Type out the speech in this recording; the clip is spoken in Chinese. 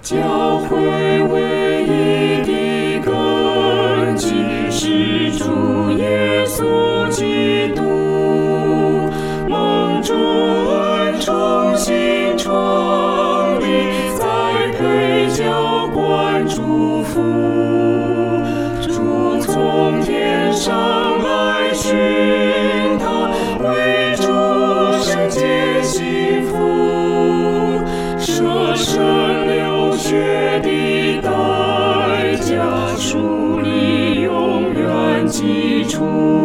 教会唯一的根基是主耶稣基督，蒙主恩重新创立，栽培浇灌祝福。主从天上来寻他，为主圣洁幸福，舍身流血的代价，树立永远基础。